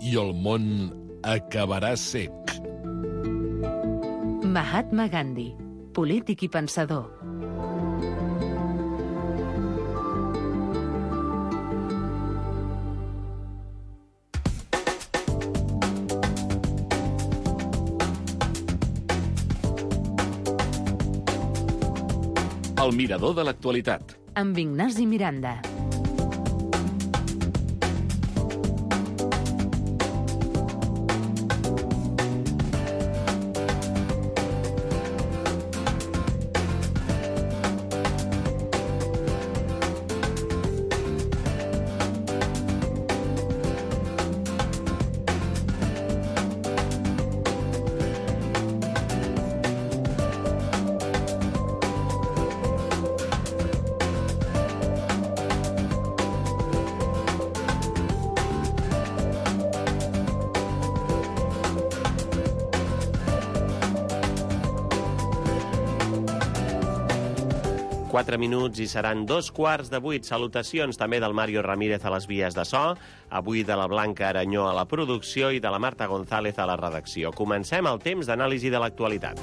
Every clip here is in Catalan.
i el món acabarà sec. Mahatma Gandhi, polític i pensador. El mirador de l'actualitat. Amb Ignasi Miranda. Quatre minuts i seran 7:45. Salutacions també del Mario Ramírez a les vies de so, avui de la Blanca Aranyó a la producció i de la Marta González a la redacció. Comencem el temps d'anàlisi de l'actualitat.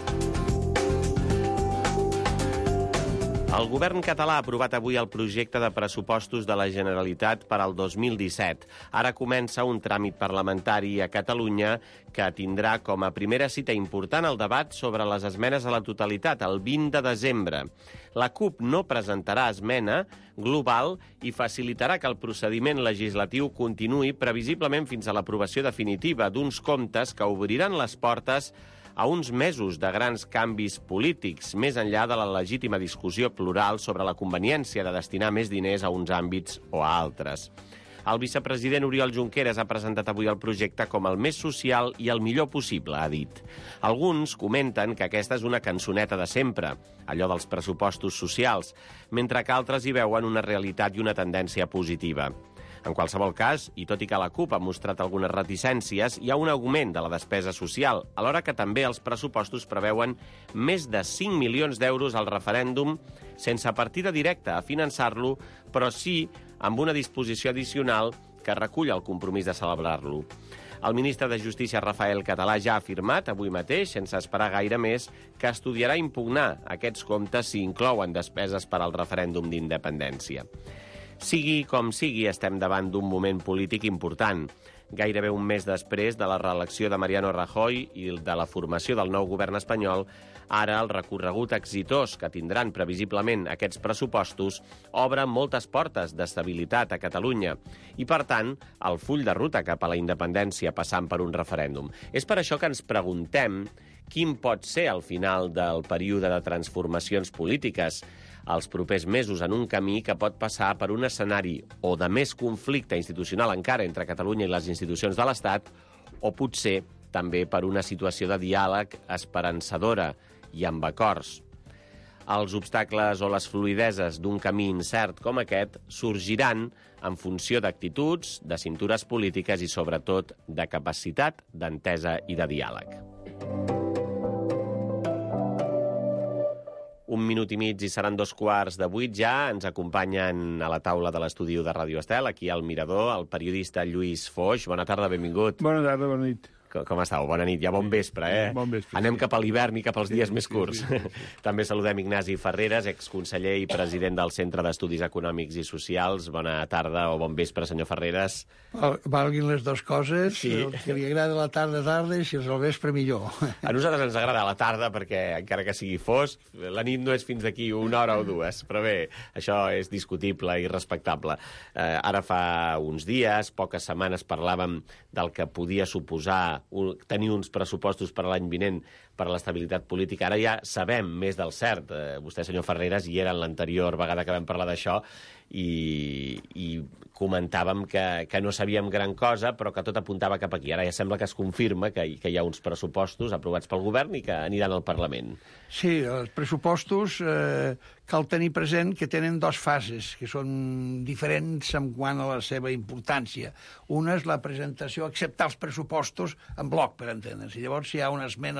El govern català ha aprovat avui el projecte de pressupostos de la Generalitat per al 2017. Ara comença un tràmit parlamentari a Catalunya que tindrà com a primera cita important el debat sobre les esmenes a la totalitat, el 20 de desembre. La CUP no presentarà esmena global i facilitarà que el procediment legislatiu continuï previsiblement fins a l'aprovació definitiva d'uns comptes que obriran les portes a uns mesos de grans canvis polítics, més enllà de la legítima discussió plural sobre la conveniència de destinar més diners a uns àmbits o a altres. El vicepresident Oriol Junqueras ha presentat avui el projecte com el més social i el millor possible, ha dit. Alguns comenten que aquesta és una cançoneta de sempre, allò dels pressupostos socials, mentre que altres hi veuen una realitat i una tendència positiva. En qualsevol cas, i tot i que la CUP ha mostrat algunes reticències, hi ha un augment de la despesa social, alhora que també els pressupostos preveuen més de 5 milions d'euros al referèndum sense partida directa a finançar-lo, però sí amb una disposició addicional que recull el compromís de celebrar-lo. El ministre de Justícia, Rafael Català, ja ha afirmat avui mateix, sense esperar gaire més, que estudiarà impugnar aquests comptes si inclouen despeses per al referèndum d'independència. Sigui com sigui, estem davant d'un moment polític important. Gairebé un mes després de la reelecció de Mariano Rajoy i de la formació del nou govern espanyol, ara el recorregut exitós que tindran previsiblement aquests pressupostos obre moltes portes d'estabilitat a Catalunya i, per tant, el full de ruta cap a la independència passant per un referèndum. És per això que ens preguntem quin pot ser el final del període de transformacions polítiques els propers mesos en un camí que pot passar per un escenari o de més conflicte institucional encara entre Catalunya i les institucions de l'Estat, o potser també per una situació de diàleg esperançadora i amb acords. Els obstacles o les fluïdeses d'un camí incert com aquest sorgiran en funció d'actituds, de cintures polítiques i, sobretot, de capacitat d'entesa i de diàleg. 1 minut i mig i seran 7:15 ja. Ens acompanyen a la taula de l'estudi de Ràdio Estel, aquí al Mirador, el periodista Lluís Foix. Bona tarda, benvingut. Bona tarda, bona nit. Com estàu? Bona nit, ja bon vespre, eh? Bon vespre. Anem cap a l'hivern i cap als dies més curts. Sí. També saludem Ignasi Ferreres, exconseller i president del Centre d'Estudis Econòmics i Socials. Bona tarda o bon vespre, senyor Ferreres. Valguin les dues coses, Sí. el que li agrada la tarda, i si és el vespre, millor. A nosaltres ens agrada la tarda perquè, encara que sigui fosc, la nit no és fins d'aquí 1 hora o 2. Però bé, això és discutible i respectable. Ara fa uns dies, poques setmanes, parlàvem del que podia suposar tenir uns pressupostos per a l'any vinent per a l'estabilitat política. Ara ja sabem més del cert. Vostè, senyor Ferreres, hi era en l'anterior vegada que vam parlar d'això i comentàvem que no sabíem gran cosa, però que tot apuntava cap aquí. Ara ja sembla que es confirma que hi ha uns pressupostos aprovats pel govern i que aniran al Parlament. Sí, els pressupostos cal tenir present que tenen dues fases, que són diferents en quant a la seva importància. Una és la presentació, acceptar els pressupostos en bloc, per entendre's, i llavors si hi ha una esmena a la totalitat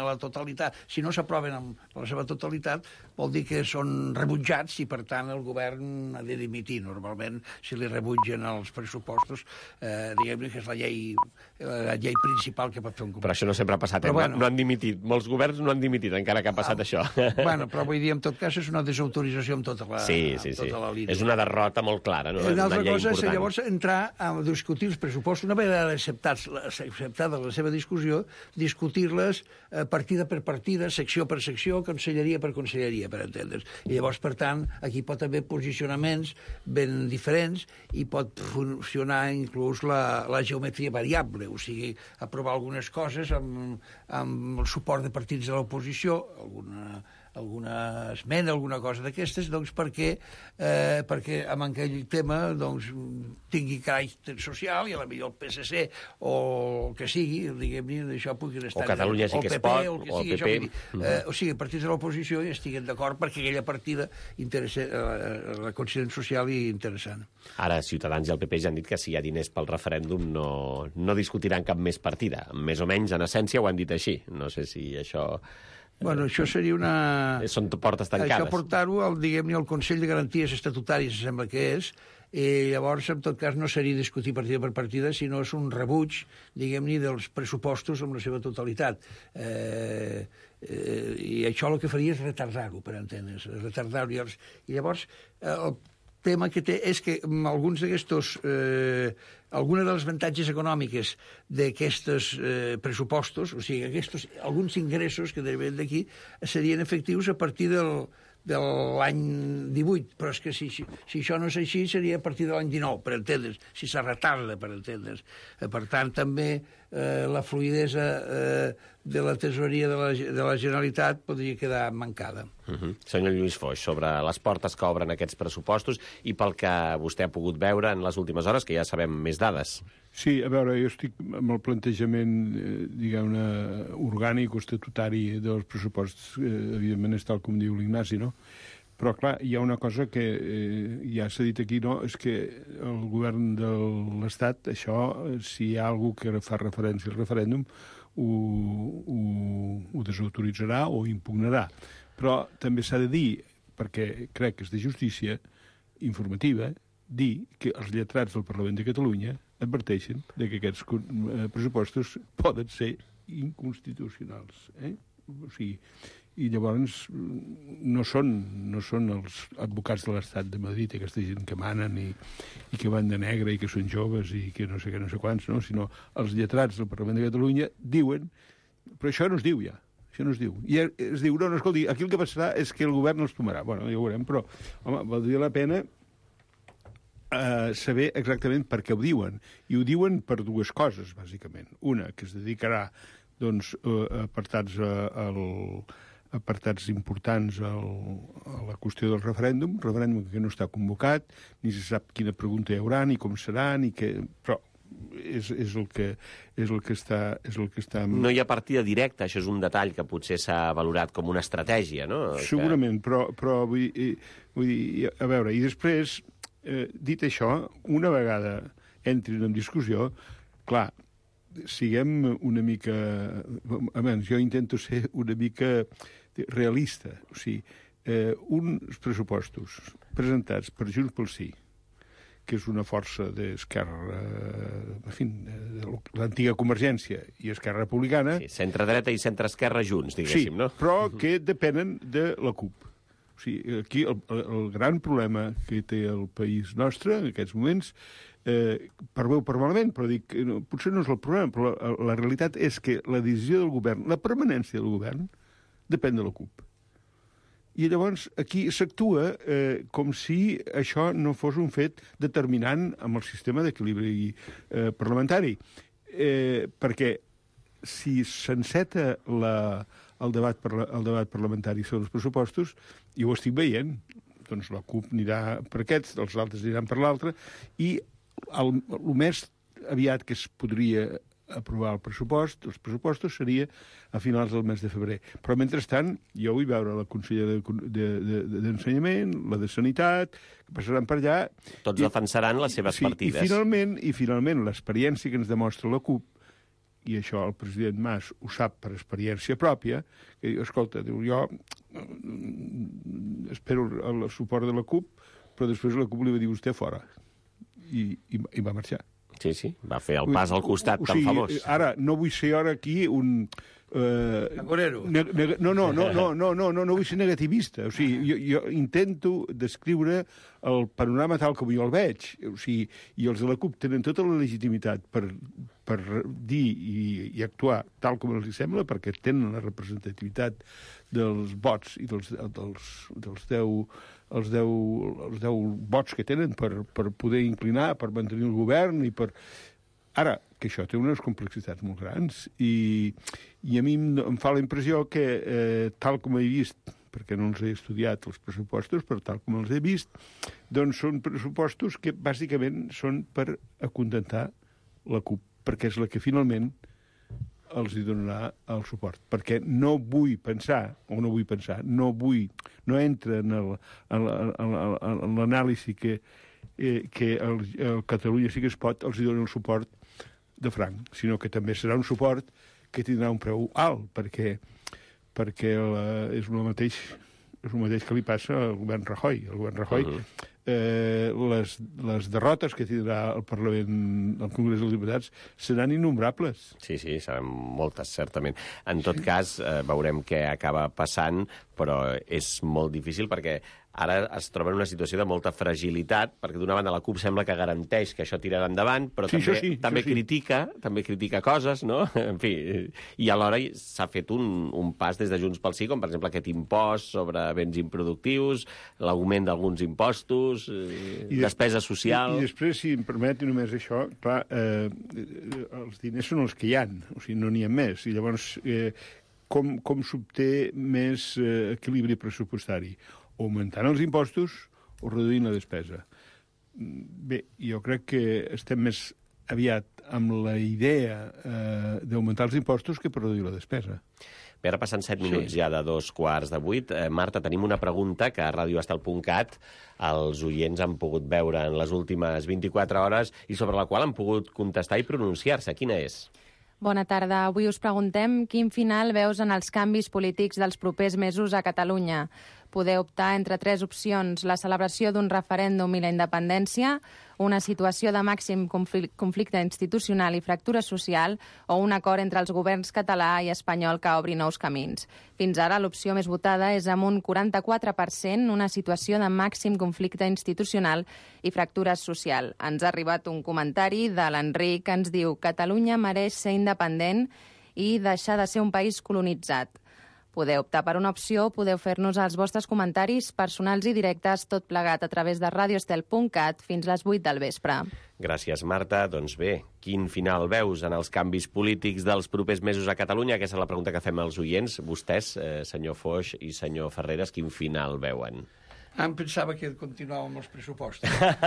totalitat, si no s'aproven en la seva totalitat, vol dir que són rebutjats i, per tant, el govern ha de dimitir. Normalment, si li rebutgen els pressupostos, diguem-ne que és la llei principal que pot fer un govern. Però això no sempre ha passat, no han dimitit. Molts governs no han dimitit, encara que ha passat això. Bueno, però vull dir, en tot cas, és una desautorització amb tota la línia. És una derrota molt clara, no? Una altra cosa és llavors entrar a discutir els pressupostos, una vegada acceptada la seva discussió, discutir-les partida per partida, secció per secció, conselleria per conselleria, per entendre's. I llavors, per tant, aquí pot haver posicionaments ben diferents i pot funcionar inclús la geometria variable, o sigui, aprovar algunes coses amb el suport de partits de l'oposició, alguna esmena, alguna cosa d'aquestes, doncs perquè amb aquell tema doncs, tingui caràcter social i a la millor el PSC o el que sigui, diguem-ne, d'això puguin estar... O Catalunya sí que es pot, o el PP... O sigui, partits de l'oposició hi estiguen d'acord perquè aquella partida la consideren social i interessant. Ara, Ciutadans i el PP ja han dit que si hi ha diners pel referèndum no discutiran cap més partida. Més o menys, en essència, ho han dit així. No sé si això... Bueno, això seria una... Són portes tancades. Això portar-ho al Consell de Garanties Estatutàries, sembla que és, i llavors, en tot cas, no seria discutir partida per partida, sinó és un rebuig, diguem-ne, dels pressupostos en la seva totalitat. I això el que faria és retardar-ho, per entendre's, retardar-ho. I llavors, el tema que té és que alguns d'aquestos... alguna de les avantatges econòmiques d'aquests pressupostos, o sigui, alguns ingressos que deriven d'aquí, serien efectius a partir de l'any 18, però és que si això no és així seria a partir de l'any 19, per entendre's, si se retarda, per entendre's. Per tant, també la fluidesa de la tesoreria de la Generalitat podria quedar mancada. Senyor Lluís Foix, sobre les portes que obren aquests pressupostos i pel que vostè ha pogut veure en les últimes hores, que ja sabem més dades. Sí, a veure, jo estic amb el plantejament, diguem-ne, orgànic o estatutari dels pressupostos, evidentment és tal com diu l'Ignasi, no? Però, clar, hi ha una cosa que ja s'ha dit aquí, no? És que el govern de l'Estat, això, si hi ha algú que fa referència al referèndum, ho desautoritzarà o impugnarà. Però també s'ha de dir, perquè crec que és de justícia informativa, dir que els lletrats del Parlament de Catalunya adverteixen que aquests pressupostos poden ser inconstitucionals. O sigui, i llavors no són els advocats de l'Estat de Madrid, aquesta gent que manen i que van de negre i que són joves i que no sé què, no sé quants, no? Sinó els lletrats del Parlament de Catalunya diuen, però això no es diu ja, això no es diu. I es diu, no, escolti, aquí el que passarà és que el govern els tomarà. Bueno, ja ho veurem, però, home, valdria la pena saber exactament per què ho diuen. I ho diuen per dues coses, bàsicament. Una, que es dedicarà, doncs, apartats importants a la qüestió del referèndum que no està convocat, ni se sap quina pregunta hi haurà, ni com serà, ni què... Però és el que està... No hi ha partida directa, això és un detall que potser s'ha valorat com una estratègia, no? Segurament, però vull dir, a veure, i després, dit això, una vegada entrin en discussió, clar, siguem una mica... Almenys jo intento ser una mica realista. O sigui, uns pressupostos presentats per Junts pel Sí, que és una força d'Esquerra, en fi, de l'antiga Convergència i Esquerra Republicana... Sí, centre-dreta i centre-esquerra junts, diguéssim, no? Sí, però que depenen de la CUP. O sigui, aquí el gran problema que té el país nostre en aquests moments, per bé o per malament, però dic, potser no és el problema, però la realitat és que la decisió del govern, la permanència del govern, depèn de la CUP. I llavors aquí s'actua com si això no fos un fet determinant amb el sistema d'equilibri parlamentari. Perquè si s'enceta el debat parlamentari sobre els pressupostos, i ho estic veient, doncs la CUP anirà per aquests, els altres aniran per l'altre, i el més aviat que es podria aprovar els pressupostos seria a finals del mes de febrer. Però, mentrestant, jo vull veure la consellera d'Ensenyament, la de Sanitat, que passaran per allà... Tots defensaran les seves partides. I finalment l'experiència que ens demostra la CUP i això el president Mas ho sap per experiència pròpia, que diu, escolta, diu, jo espero el suport de la CUP, però després la CUP li va dir vostè fora. I va marxar. Sí, va fer el pas al costat tan famós. Ara, no vull ser ara aquí un... Agorero. No vull ser negativista. O sigui, jo intento descriure el panorama tal com jo el veig. O sigui, i els de la CUP tenen tota la legitimitat per dir i actuar tal com els sembla, perquè tenen la representativitat dels vots i dels 10 vots que tenen per poder inclinar, per mantenir el govern i per... Ara, que això té unes complexitats molt grans i a mi em fa la impressió que, tal com he vist, perquè no els he estudiat els pressupostos, però tal com els he vist, doncs són pressupostos que bàsicament són per acontentar la CUP, perquè és la que finalment els hi donarà el suport. Perquè no entra en l'anàlisi que el Catalunya sí que es pot els hi doni el suport de franc, sinó que també serà un suport que tindrà un preu alt, perquè és el mateix que li passa al govern Rajoy. El govern Rajoy, les derrotes que tindrà el Parlament, el Congrés dels Diputats, seran innombrables. Sí, seran moltes, certament. En tot cas, veurem què acaba passant, però és molt difícil perquè ara es troba en una situació de molta fragilitat, perquè d'una banda la CUP sembla que garanteix que això tirarà endavant, però també critica coses, no? En fi, i alhora s'ha fet un pas des de Junts pel Sí, com per exemple aquest impost sobre béns improductius, l'augment d'alguns impostos, despesa social... I després, si em permet només això, clar, els diners són els que hi ha, o sigui, no n'hi ha més, i llavors com s'obté més equilibri pressupostari? Augmentant els impostos o reduint la despesa. Bé, jo crec que estem més aviat amb la idea d'augmentar els impostos que per reduir la despesa. Bé, ara passant 7 minuts ja de 7:15. Marta, tenim una pregunta que a radioestel.cat els oients han pogut veure en les últimes 24 hores i sobre la qual han pogut contestar i pronunciar-se. Quina és? Bona tarda. Avui us preguntem quin final veus en els canvis polítics dels propers mesos a Catalunya. Podeu optar entre 3 opcions: la celebració d'un referèndum i la independència, una situació de màxim conflicte institucional i fractura social o un acord entre els governs català i espanyol que obri nous camins. Fins ara l'opció més votada és amb un 44%, una situació de màxim conflicte institucional i fractura social. Ens ha arribat un comentari de l'Enric que ens diu: Catalunya mereix ser independent i deixar de ser un país colonitzat. Podeu optar per una opció, podeu fer-nos els vostres comentaris personals i directes, tot plegat a través de radioestel.cat fins les 8 del vespre. Gràcies, Marta. Doncs bé, quin final veus en els canvis polítics dels propers mesos a Catalunya? Aquesta és la pregunta que fem als oients. Vostès, senyor Foix i senyor Ferreres, quin final veuen? Em pensava que continuàvem els pressupostos.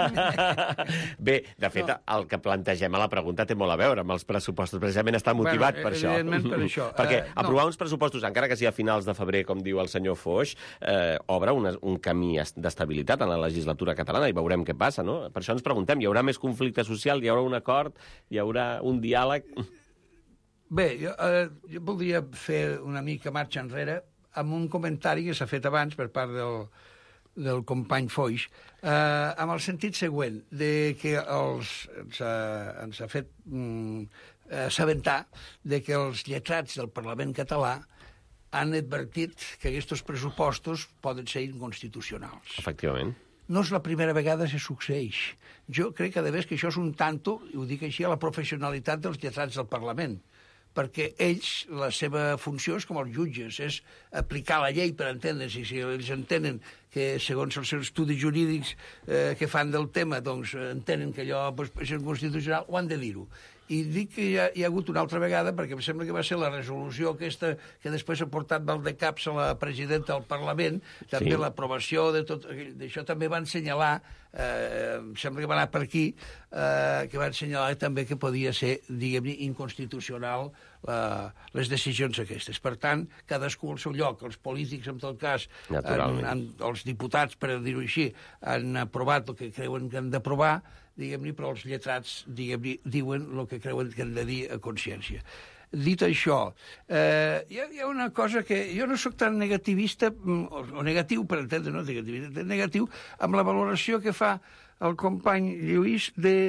Bé, de fet, el que plantegem a la pregunta té molt a veure amb els pressupostos. Precisament està motivat per això. Evidentment per això. Perquè aprovar uns pressupostos, encara que sigui a finals de febrer, com diu el senyor Foix, obre un camí d'estabilitat en la legislatura catalana i veurem què passa, no? Per això ens preguntem, hi haurà més conflicte social, hi haurà un acord, hi haurà un diàleg... Bé, jo voldria fer una mica marxa enrere amb un comentari que s'ha fet abans per part del company Foix, amb el sentit següent, de que ens ha fet assabentar de que els lletrats del Parlament català han advertit que aquests pressupostos poden ser inconstitucionals. Efectivament. No és la primera vegada que succeeix. Jo crec que, a més, que això és un tanto, i ho dic així, a la professionalitat dels lletrats del Parlament, perquè ells, la seva funció és com els jutges, és aplicar la llei per entendre's, i si ells entenen que, segons els seus estudis jurídics que fan del tema, doncs entenen que allò és inconstitucional, ho han de dir-ho. I dic que hi ha hagut una altra vegada, perquè em sembla que va ser la resolució aquesta que després ha portat Valdecaps a la presidenta del Parlament, també l'aprovació de tot d'això, també van assenyalar, em sembla que va anar per aquí, que van assenyalar també que podia ser, diguem-ne, inconstitucional les decisions aquestes. Per tant, cadascú al seu lloc, els polítics, en tot cas, els diputats, per dir-ho així, han aprovat el que creuen que han d'aprovar, diguem-ne, però els lletrats, diguem-ne, diuen el que creuen que han de dir a consciència. Dit això, hi ha una cosa que jo no sóc tan negativista, o negatiu, per entendre, no negativista, negatiu, amb la valoració que fa el company Lluís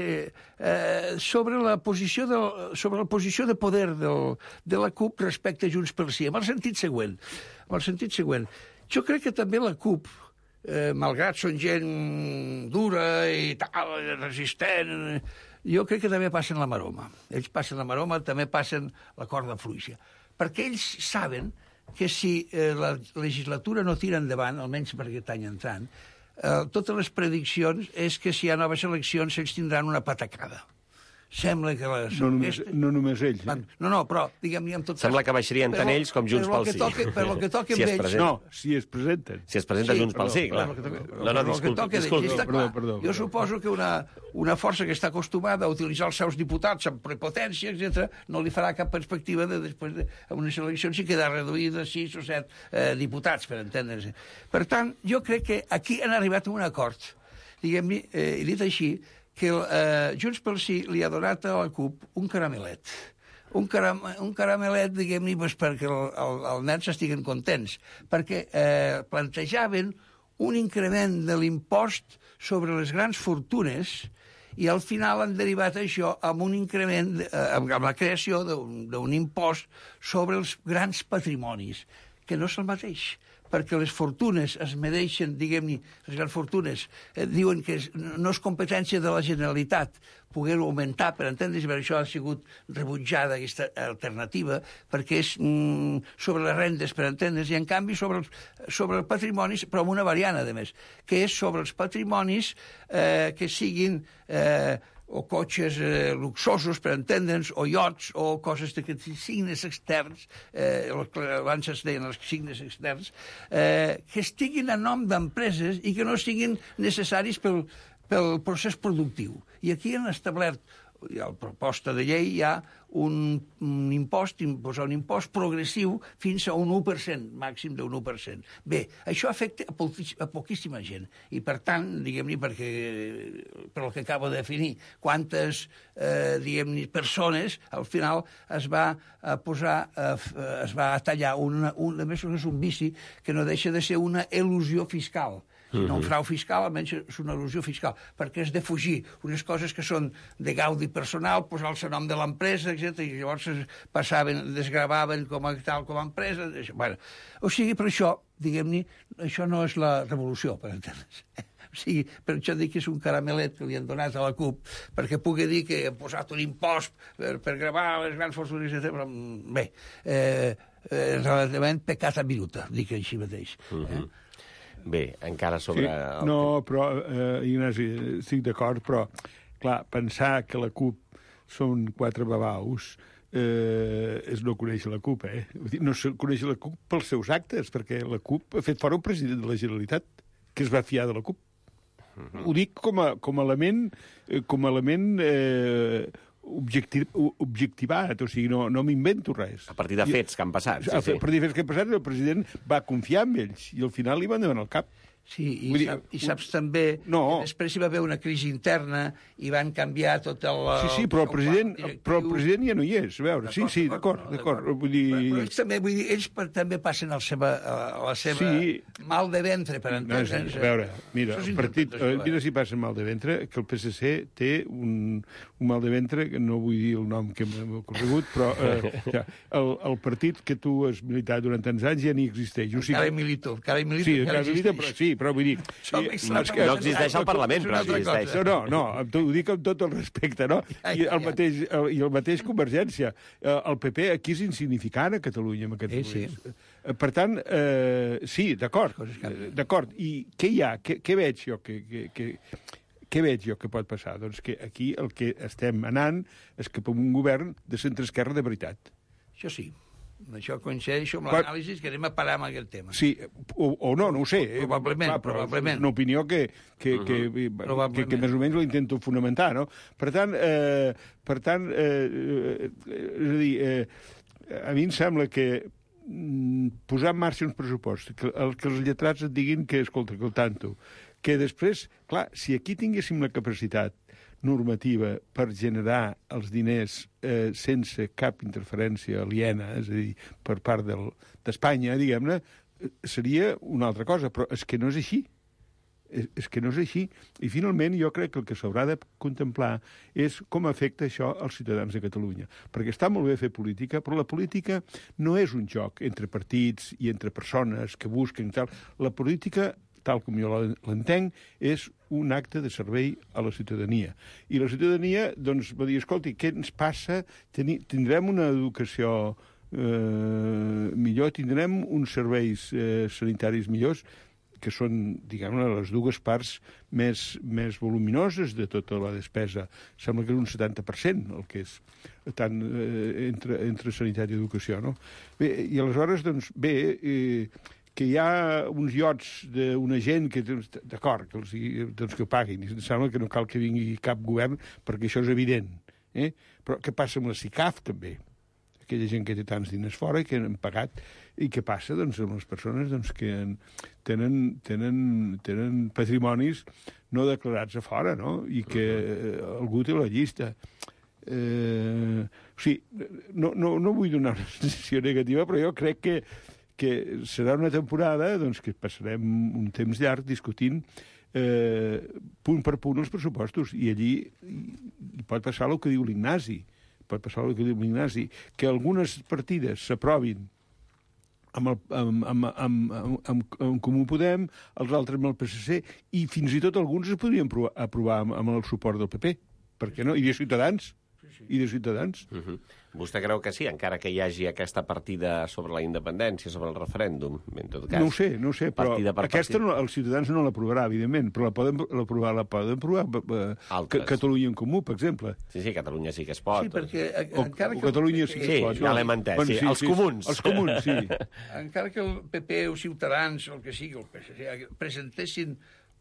sobre la posició de poder de la CUP respecte a Junts pel Sí, amb el sentit següent. Jo crec que també la CUP, malgrat són gent dura i tal, resistent, jo crec que també passen la maroma. Ells passen la maroma, també passen la corda fluixa. Perquè ells saben que si la legislatura no tira endavant, almenys per aquest any entrant, totes les prediccions és que si hi ha noves eleccions ells tindran una patacada. Sembla que no només ells. No, però, diguem-ne, amb tot... Sembla que baixarien tant ells com Junts pel Sí. Per lo que toca amb ells... No, si es presenten. Si es presenta Junts pel Sí, clar. No, disculpi. Jo suposo que una força que està acostumada a utilitzar els seus diputats amb prepotència, etc., no li farà cap perspectiva de després d'unes eleccions i quedar reduïda a 6 o 7 diputats, per entendre's. Per tant, jo crec que aquí han arribat a un acord, diguem-ne, i dit així, que Junts pel Sí li ha donat a la CUP un caramelet. Un caramelet, diguem-ne, perquè els nens estiguen contents, perquè plantejaven un increment de l'impost sobre les grans fortunes i al final han derivat això amb un increment, amb la creació d'un impost sobre els grans patrimonis, que no és el mateix, perquè les fortunes es medeixen, diguem-ne, les grans fortunes, diuen que no és competència de la Generalitat poder-ho augmentar, per entendre's, per això ha sigut rebutjada aquesta alternativa, perquè és sobre les rendes, per entendre's, i en canvi sobre els patrimonis, però amb una variant, a més, que és sobre els patrimonis que siguin o cotxes luxosos, per entendre'ns, o iots, o coses de signes externs, abans es deien els signes externs, que estiguin a nom d'empreses i que no siguin necessaris pel procés productiu. I aquí han establert, a la proposta de llei, hi ha imposar un impost progressiu fins a un 1%, màxim d'un 1%. Bé, això afecta a poquíssima gent. I, per tant, diguem-ne, per el que acabo de definir, quantes, diguem-ne, persones, al final es va tallar a més és un vici que no deixa de ser una elusió fiscal. No un frau fiscal, almenys és una elusió fiscal, perquè és de fugir unes coses que són de gaudi personal, posar-se nom de l'empresa, etc. I llavors desgravaven com a empresa. Bueno, o sigui, per això, diguem-ne, això no és la revolució, per entendre's. O sigui, per això dic que és un caramelet que li han donat a la CUP, perquè pugui dir que han posat un impost per gravar les grans fortunes, etc. Però, bé, relativament pecata minuta, dic així mateix. Bé, encara sobre... Sí, no, però, Ignasi, estic d'acord, però, clar, pensar que la CUP són 4 babaus és no conèixer la CUP, eh? No conèixer la CUP pels seus actes, perquè la CUP ha fet fora un president de la Generalitat que es va fiar de la CUP. Ho dic com a element objectivat, o sigui, no m'invento res. A partir de fets que han passat. A partir de fets que han passat, el president va confiar en ells i al final li van demanar el cap. Sí, i saps també que després hi va haver una crisi interna i van canviar tot el... Sí, però el president ja no hi és. A veure, sí, d'acord. Vull dir... Ells també passen la seva mal de ventre, per entendre'ns. A veure, mira, el partit... Mira si passa mal de ventre, que el PSC té un mal de ventre, que no vull dir el nom que m'ha corregut, però el partit que tu has militat durant tants anys ja ni existeix. Encara hi milito. Sí, però vull dir... No existeix al Parlament, però existeix. No, ho dic amb tot el respecte, no? I el mateix Convergència. El PP aquí és insignificant a Catalunya, en aquest moment. Per tant, sí, d'acord. I què hi ha? Què veig jo? Què veig jo que pot passar? Doncs que aquí el que estem anant és cap a un govern de centre-esquerra de veritat. Això sí. Això coincideixo amb l'anàlisi que anem a parar amb aquest tema. Sí, o no ho sé. Probablement. Una opinió que més o menys l'intento fonamentar, no? Per tant, és a dir, a mi em sembla que posar en marxa uns pressupostos, que els lletrats et diguin que, escolta, que el tanto, que després, clar, si aquí tinguéssim la capacitat normativa per generar els diners sense cap interferència aliena, és a dir, per part d'Espanya, diguem-ne, seria una altra cosa, però és que no és així. És que no és així. I finalment jo crec que el que s'haurà de contemplar és com afecta això als ciutadans de Catalunya. Perquè està molt bé fer política, però la política no és un joc entre partits i entre persones que busquen tal. La política, tal com jo l'entenc, és un acte de servei a la ciutadania. I la ciutadania, doncs, va dir, escolti, què ens passa? Tindrem una educació millor, tindrem uns serveis sanitaris millors, que són, diguem-ne, les dues parts més voluminoses de tota la despesa. Sembla que és un 70% el que és tant entre sanitat i educació, no? Bé, i aleshores, doncs, que hi ha uns iots d'una gent que, d'acord, que ho paguin. Em sembla que no cal que vingui cap govern perquè això és evident. Però què passa amb la SICAF, també? Aquella gent que té tants diners fora i que han pagat. I què passa, doncs, amb les persones que tenen patrimonis no declarats a fora, no? I que algú té la llista. O sigui, no vull donar una sensació negativa, però jo crec que serà una temporada doncs, que passarem un temps llarg discutint punt per punt els pressupostos. I allí hi pot passar el que diu l'Ignasi. Que algunes partides s'aprovin amb Comú Podem, els altres amb el PSC, i fins i tot alguns es podrien aprovar amb el suport del PP. Per què no? I de Ciutadans. Vostè creu que sí, encara que hi hagi aquesta partida sobre la independència, sobre el referèndum, en tot cas? No ho sé, però aquesta els ciutadans no l'aprovarà, evidentment, però la poden aprovar Catalunya en Comú, per exemple. Sí, Catalunya sí que es pot. Sí, perquè encara que... Catalunya sí que es pot. Sí, ja l'hem entès, sí, els comuns. Els comuns, sí. Encara que el PP o Ciutadans, o el que sigui, el PSC, presentessin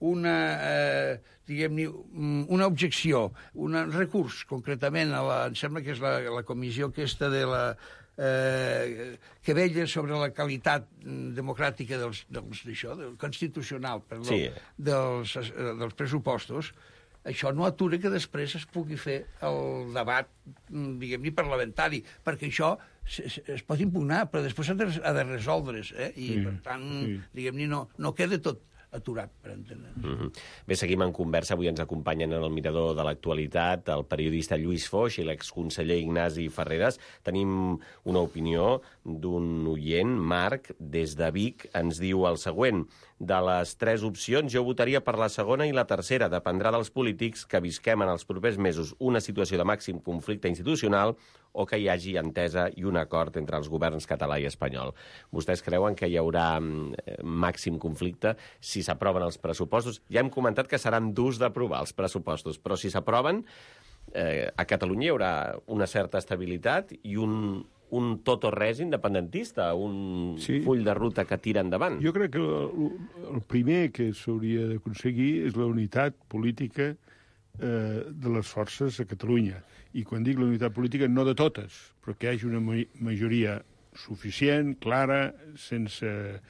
una objecció, un recurs, concretament, em sembla que és la comissió aquesta de la que vetlla sobre la qualitat democràtica constitucional, perdó, dels pressupostos, això no atura que després es pugui fer el debat, diguem-ne, parlamentari, perquè això es pot impugnar, però després ha de resoldre's, i per tant, diguem-ne, no queda tot aturat, per entendre. Bé, seguim en conversa. Avui ens acompanyen en el mirador de l'actualitat el periodista Lluís Foix i l'exconseller Ignasi Ferreras. Tenim una opinió d'un oient, Marc, des de Vic, ens diu el següent: de les 3 opcions, jo votaria per la segona i la tercera. Dependrà dels polítics que visquem en els propers mesos una situació de màxim conflicte institucional o que hi hagi entesa i un acord entre els governs català i espanyol. Vostès creuen que hi haurà màxim conflicte si s'aproven els pressupostos? Ja hem comentat que seran durs d'aprovar els pressupostos, però si s'aproven, a Catalunya hi haurà una certa estabilitat i un tot o res independentista, un full de ruta que tira endavant. Jo crec que el primer que s'hauria d'aconseguir és la unitat política de les forces a Catalunya. I quan dic la unitat política, no de totes, però que hi hagi una majoria suficient, clara, sense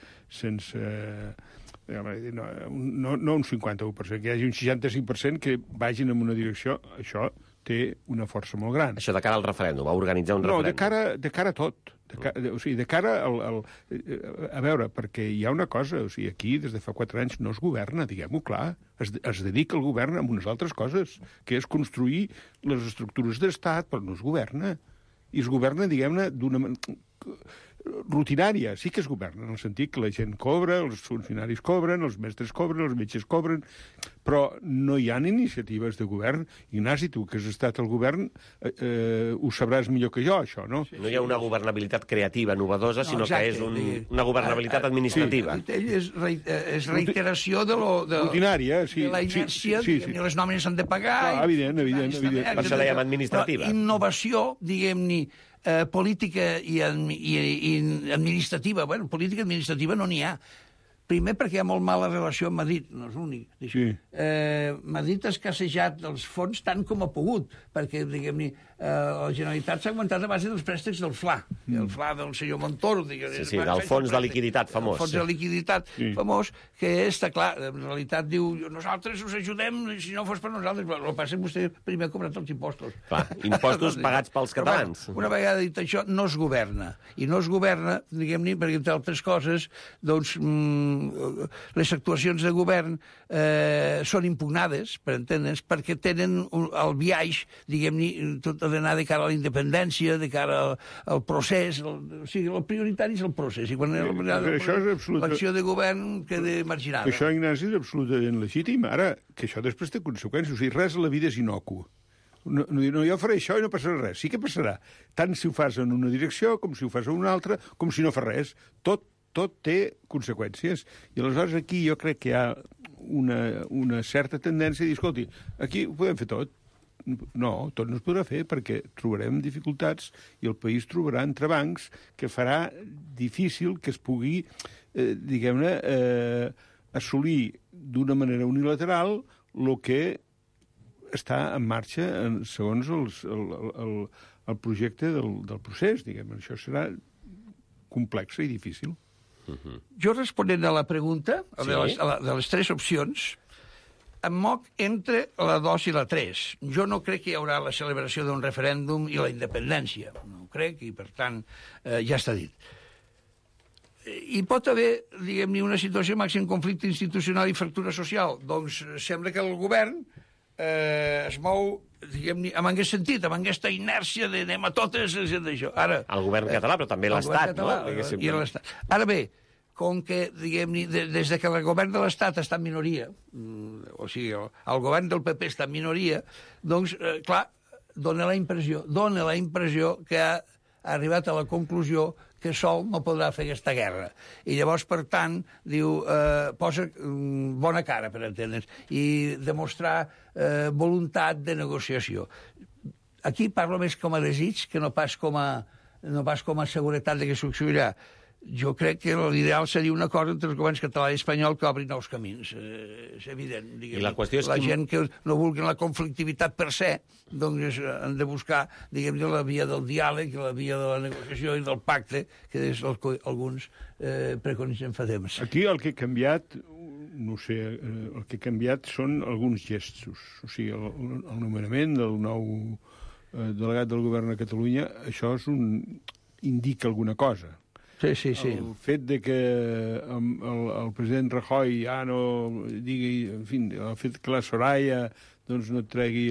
no un 51%, que hi hagi un 65% que vagin en una direcció. Això té una força molt gran. Això de cara al referèndum, a organitzar un referèndum. No, de cara a tot. O sigui, de cara a veure, perquè hi ha una cosa, o sigui, aquí des de fa 4 anys no es governa, diguem-ho clar, es dedica el govern a unes altres coses, que és construir les estructures d'estat, però no es governa. I es governa, diguem-ne, d'una rutinària. Sí que es governa, en el sentit que la gent cobra, els funcionaris cobren, els mestres cobren, els metges cobren, però no hi ha iniciatives de govern. Ignasi, tu que has estat al govern, ho sabràs millor que jo, això, no? No hi ha una governabilitat creativa, novedosa, sinó que és una governabilitat administrativa. És reiteració de rutinària, sí. De la inèrcia, les nòmines s'han de pagar... Evident. Per això dèiem administrativa. Innovació, diguem-ne, política i administrativa. Bueno, política administrativa no n'hi ha. Primer perquè hi ha molt mala relació amb Madrid, no és l'únic. Sí. Madrid ha escassejat dels fons tant com ha pogut, perquè, diguem-ne, la Generalitat s'ha augmentat a base dels préstecs del FLA, el FLA del senyor Montoro. Sí, del fons de liquiditat famós. El fons de liquiditat famós, que està clar, en realitat diu, nosaltres us ajudem, si no fos per nosaltres, però el que passa és que vostè primer ha cobrat els impostos. Clar, impostos pagats pels catalans. Una vegada dit això, no es governa. I no es governa, diguem-ne, perquè entre altres coses, doncs, les actuacions de govern són impugnades, per entendre'ns, perquè tenen el biaix, diguem-ne, tot ha d'anar de cara a la independència, de cara al procés, o sigui, el prioritari és el procés, i quan l'acció de govern queda marginada. Això, Ignasi, és absolutament legítim. Ara, que això després té conseqüències, o sigui, res a la vida és inocu. No, jo faré això i no passarà res. Sí que passarà, tant si ho fas en una direcció, com si ho fas en una altra, com si no fas res. Tot té conseqüències. I aleshores aquí jo crec que hi ha una certa tendència a dir, escolti, aquí ho podem fer tot. No, tot no es podrà fer perquè trobarem dificultats i el país trobarà entrebancs que farà difícil que es pugui, diguem-ne, assolir d'una manera unilateral el que està en marxa segons el projecte del procés, diguem. Això serà complex i difícil. Jo, responent a la pregunta, de les tres opcions, em moc entre la 2 i la 3. Jo no crec que hi haurà la celebració d'un referèndum i la independència. No ho crec, i per tant, ja està dit. Hi pot haver, diguem-ne, una situació de màxim conflicte institucional i fractura social. Doncs sembla que el govern es mou, diguem-ne, amb aquest sentit, amb aquesta inèrcia de anem a totes, d'això. Ara, el govern català, però també l'Estat, no? I l'Estat. Ara bé, com que, diguem-ne, des que el govern de l'Estat està en minoria, o sigui, el govern del PP està en minoria, doncs, clar, dona la impressió que ha arribat a la conclusió que sol no podrà fer aquesta guerra. I llavors, per tant, diu, posa bona cara, per entendre'ns, i demostrar voluntat de negociació. Aquí parlo més com a desig que no pas com a seguretat de que succeirà. Jo crec que l'ideal seria un acord entre els governs català i espanyol que obri nous camins. És evident. I la qüestió és la gent que no vulgui la conflictivitat per se, doncs han de buscar, diguem-ne, la via del diàleg, la via de la negociació i del pacte, que és el que alguns preconitzen fa temps. Aquí el que ha canviat, no sé, el que ha canviat són alguns gestos. O sigui, el nomenament del nou delegat del govern a Catalunya, això indica alguna cosa. Sí. El fet de que el president Rajoy ja no digui, en fi, el fet que la Soraya doncs, no tregui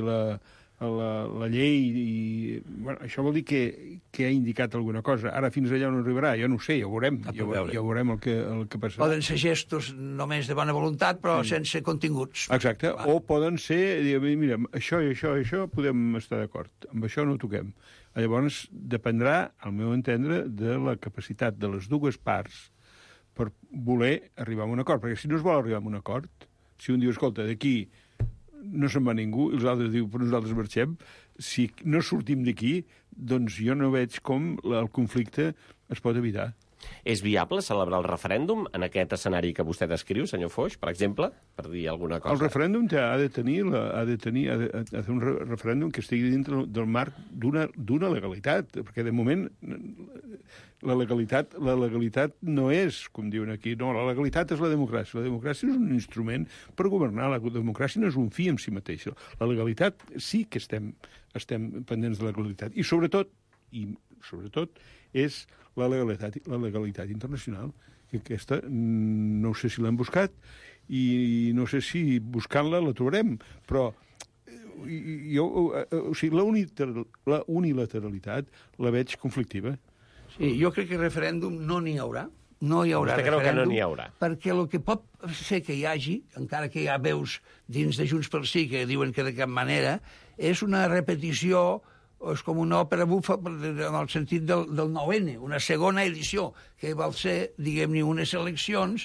la llei, i, bueno, això vol dir que ha indicat alguna cosa. Ara fins allà no arribarà, jo no ho sé, ja ho veurem. Ja veurem el que passarà. Poden ser gestos només de bona voluntat, però sense continguts. Exacte, o poden ser, mira, això i això i això podem estar d'acord, amb això no ho toquem. Llavors, dependrà, al meu entendre, de la capacitat de les dues parts per voler arribar a un acord. Perquè si no es vol arribar a un acord, si un diu, escolta, d'aquí no se'n va ningú, i els altres diu, però nosaltres marxem, si no sortim d'aquí, doncs jo no veig com el conflicte es pot evitar. És viable celebrar el referèndum en aquest escenari que vostè descriu, senyor Foix, per exemple, per dir alguna cosa? El referèndum ha de fer un referèndum que estigui dintre del marc d'una legalitat, perquè de moment la legalitat no és, com diuen aquí, no, la legalitat és la democràcia. La democràcia és un instrument per governar, la democràcia no és un fi en si mateixa. La legalitat sí que estem pendents de la legalitat. I sobretot és la legalitat internacional, que aquesta no sé si l'hem buscat i no sé si buscant-la la trobarem, però o sigui, la unilateralitat la veig conflictiva. Sí, jo crec que referèndum no n'hi haurà. No hi haurà referèndum. Vostè creu que no n'hi haurà? Perquè el que pot ser que hi hagi, encara que hi ha veus dins de Junts pel Sí que diuen que de cap manera, és una repetició és com una òpera bufa en el sentit del 9N, una segona edició, que vol ser, diguem-ne, unes eleccions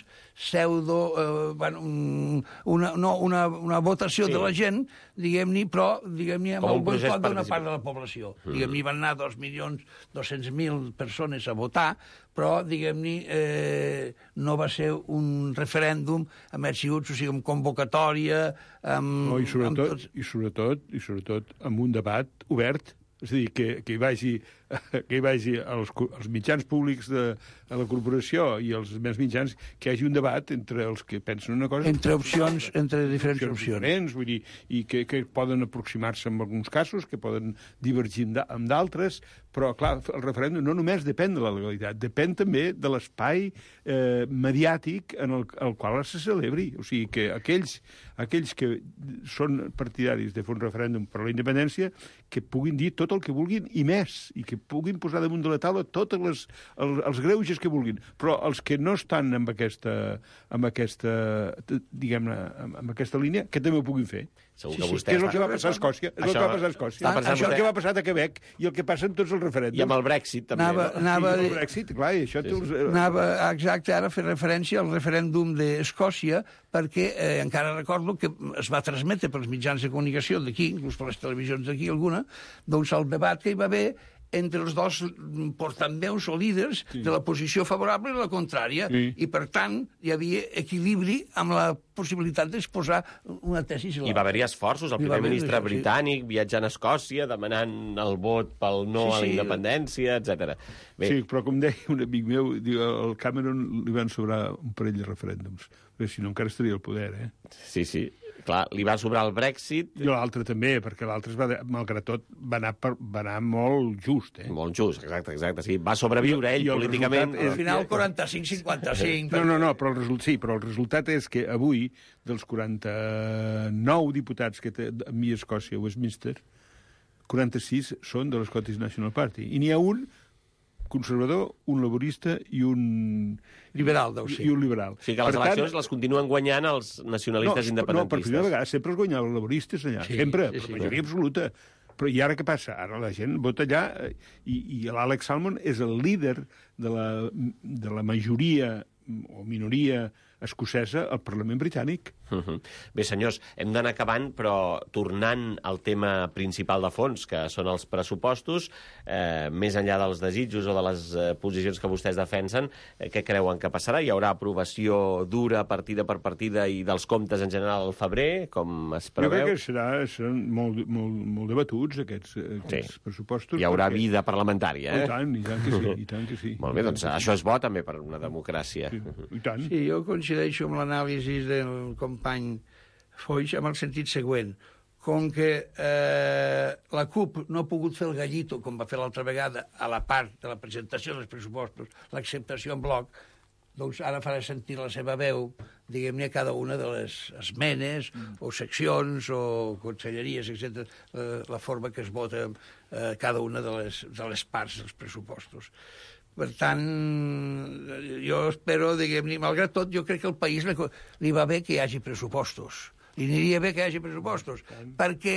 una votació de la gent, diguem-ne, però, diguem-ne, amb el boicot d'una part de la població. Diguem-ne, van anar 2.200.000 persones a votar, però, diguem-ne, no va ser un referèndum amb amb convocatòria, i sobretot amb un debat obert. És a dir, que hi vagi els mitjans públics de la corporació i els més mitjans, que hi hagi un debat entre els que pensen una cosa... Entre diferents opcions. Diferents, vull dir, i que poden aproximar-se en alguns casos, que poden divergir amb d'altres, però, clar, el referèndum no només depèn de la legalitat, depèn també de l'espai mediàtic en el qual se celebri. O sigui, que aquells que són partidaris de fer un referèndum per la independència, que puguin dir tot el que vulguin i més, i que puguin posar damunt de la taula tots els greuges que vulguin. Però els que no estan amb aquesta línia, que també ho puguin fer. Segur que vostè... Que és el que va passar a Escòcia. És el que va passar a Escòcia. És el que va passar a Quebec i el que passa en tots els referèndums. I amb el Brexit, també. Amb el Brexit, clar, i això... Exacte, ara fer referència al referèndum d'Escòcia, perquè encara recordo que es va transmetre pels mitjans de comunicació d'aquí, inclús per les televisions d'aquí alguna, doncs el debat que hi va haver entre els dos portaveus o líders de la posició favorable i la contrària. I, per tant, hi havia equilibri amb la possibilitat d'exposar una tesi. I va haver-hi esforços. El primer ministre britànic viatjant a Escòcia, demanant el vot pel no a la independència, etc. Sí, però com deia un amic meu, al Cameron li van sobrar un parell de referèndums, perquè si no encara estaria al poder, eh? Sí. Clar, li va sobrar el Brexit... I l'altre també, perquè l'altre, malgrat tot, va anar molt just, eh? Molt just, exacte. Sí, va sobreviure ell políticament. Al final, 45-55. No, però el resultat és que avui, dels 49 diputats que té a mi Escòcia, Westminster, 46 són de l'Scottish National Party. I n'hi ha un conservador, un laborista i un... liberal, deu ser. I un liberal. O sigui que les eleccions les continuen guanyant els nacionalistes independentistes. No, per primera vegada sempre es guanyen els laboristes allà. Sempre, per majoria absoluta. Però i ara què passa? Ara la gent vota allà i l'Alex Salmond és el líder de la majoria o minoria escocesa al Parlament britànic. Bé, senyors, hem d'anar acabant, però tornant al tema principal de fons, que són els pressupostos, més enllà dels desitjos o de les posicions que vostès defensen, què creuen que passarà? Hi haurà aprovació dura partida per partida i dels comptes en general al febrer, com es preveu? Jo crec que seran molt debatuts, aquests pressupostos. Hi haurà vida parlamentària, eh? I tant que sí. Molt bé, doncs això és bo també per una democràcia. I tant. Sí, jo coincideixo amb l'anàlisi del company Foix amb el sentit següent. Com que la CUP no ha pogut fer el gallito, com va fer l'altra vegada, a la part de la presentació dels pressupostos, l'acceptació en bloc, doncs ara farà sentir la seva veu, diguem-ne, a cada una de les esmenes o seccions o conselleries, etc., la forma que es vota cada una de les parts dels pressupostos. Per tant, jo espero, diguem-ne, malgrat tot, jo crec que al país li va bé que hi hagi pressupostos. Li aniria bé que hi hagi pressupostos, perquè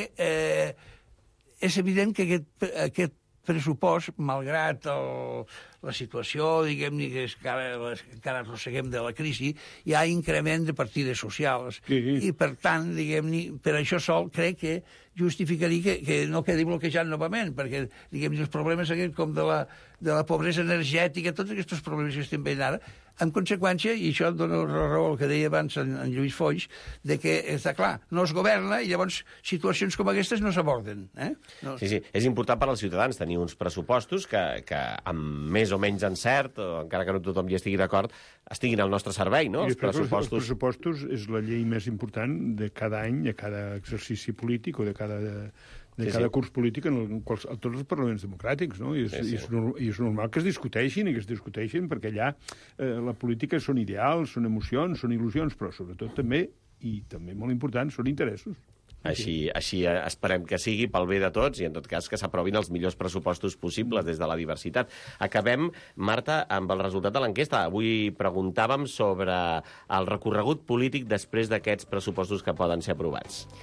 és evident que aquest pressupost, malgrat la situació, diguem-ne, que encara arrosseguem de la crisi, hi ha increment de partides socials. I, per tant, diguem-ne, per això sol crec que justificaria que no quedi bloquejat novament, perquè, diguem-ne, els problemes aquests com de la pobresa energètica, tots aquests problemes que estem veient ara, en conseqüència, i això dona raó al que deia abans en Lluís Foix, de que, està clar, no es governa i llavors situacions com aquestes no s'aborden. No. Sí, és important per als ciutadans tenir uns pressupostos que amb més o menys encert, o encara que no tothom hi estigui d'acord, estiguin al nostre servei, no? Els pressupostos és la llei més important de cada any, de cada exercici polític o de cada curs polític en tots els parlaments democràtics, no? I és normal que es discuteixin perquè allà la política són ideals, són emocions, són il·lusions, però sobretot també, i també molt important, són interessos. Així esperem que sigui pel bé de tots i, en tot cas, que s'aprovin els millors pressupostos possibles des de la diversitat. Acabem, Marta, amb el resultat de l'enquesta. Avui preguntàvem sobre el recorregut polític després d'aquests pressupostos que poden ser aprovats.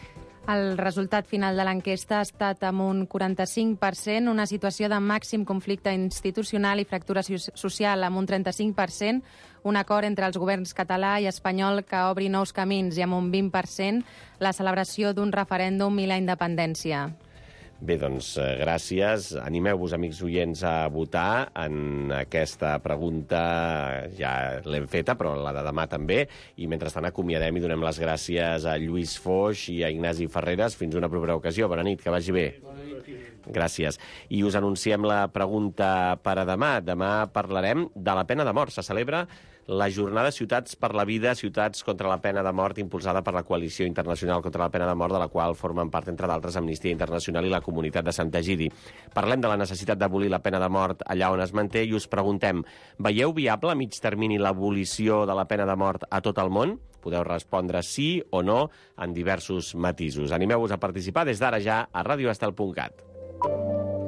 El resultat final de l'enquesta ha estat amb un 45%, una situació de màxim conflicte institucional i fractura social amb un 35%, un acord entre els governs català i espanyol que obri nous camins i amb un 20% la celebració d'un referèndum i la independència. Bé, doncs, gràcies. Animeu-vos, amics oients, a votar en aquesta pregunta. Ja l'hem feta, però la de demà també. I mentrestant acomiadem i donem les gràcies a Lluís Foix i a Ignasi Ferreres. Fins una propera ocasió. Bona nit, que vagi bé. Gràcies. I us anunciem la pregunta per a demà. Demà parlarem de la pena de mort. Se celebra la jornada Ciutats per la Vida, Ciutats contra la pena de mort, impulsada per la Coalició Internacional contra la Pena de Mort, de la qual formen part, entre d'altres, Amnistia Internacional i la Comunitat de Sant Egidi. Parlem de la necessitat d'abolir la pena de mort allà on es manté i us preguntem: veieu viable a mig termini l'abolició de la pena de mort a tot el món? Podeu respondre sí o no en diversos matisos. Animeu-vos a participar des d'ara ja a radioestel.cat.